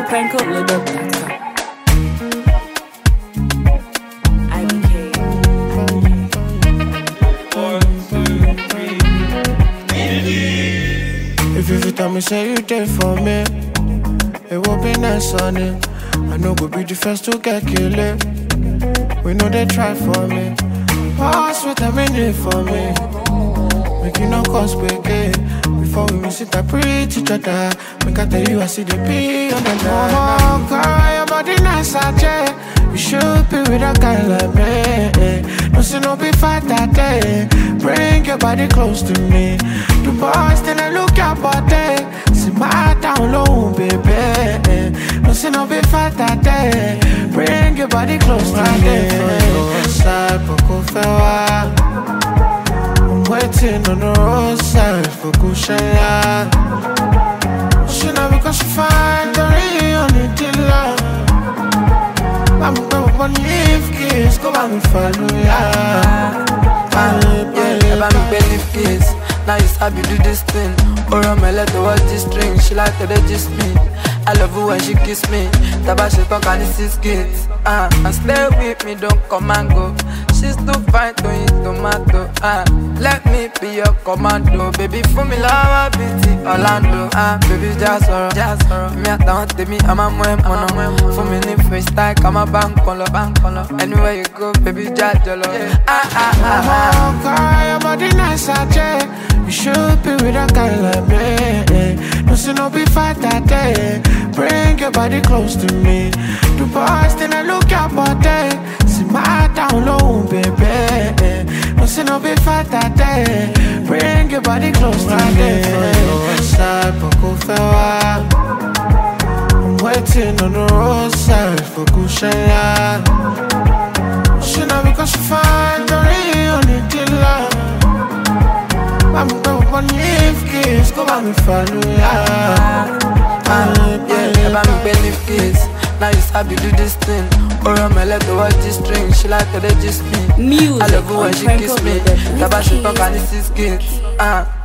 prankoloaded.com. If you tell me say you there for me, it will be nice on it. I know go be the first to get killed. We know they try for me. Pass what a minute for me. Make you no cause break it. Before we miss it, I preach each other. Make I tell you I see the P on the line. Oh, girl, your body nice, I check. You should be with a guy like me. No see no be fight that day. Bring your body close to me. The boys then I look your body. See my down low, baby. No see no be fight that day. Bring your body close to me. Side, Poco Fewa. I'm waiting on the roadside for Kushaya. She not because she find the real dealer. I'm going to leave kiss, go back and follow ya. Ever me believe kiss. Now you sabi do this thing. Or I'm a let her watch this string. She like to just me. I love her when she kiss me. Taba she talk and this is kids. And stay with me, don't come and go. She's too fine to eat tomato. Let me be your commando. Baby, for me love beauty Orlando. Baby, just sorrow. Me at down to me, I'm a mono. For me need freestyle, I'm a bank color. Anywhere you go, baby, just jolo. Oh, girl, your body nice, I check. You should be with a guy like me. No see no be fight that day. Bring your body close to me. The boys then I look your body. See my down low, baby. No see no be fight that day. Bring your body close to me. Side, Poco Fewa. I'm waiting on the roadside for Kushaya. She not because she find the real dealer. I'm going to leave kiss, go back and follow ya. Ever me believe kiss. Now you sabi do this thing. Or I'm a let her watch this string. She like to just me. Music I love her when she kiss me. Taba she talk and this is kids.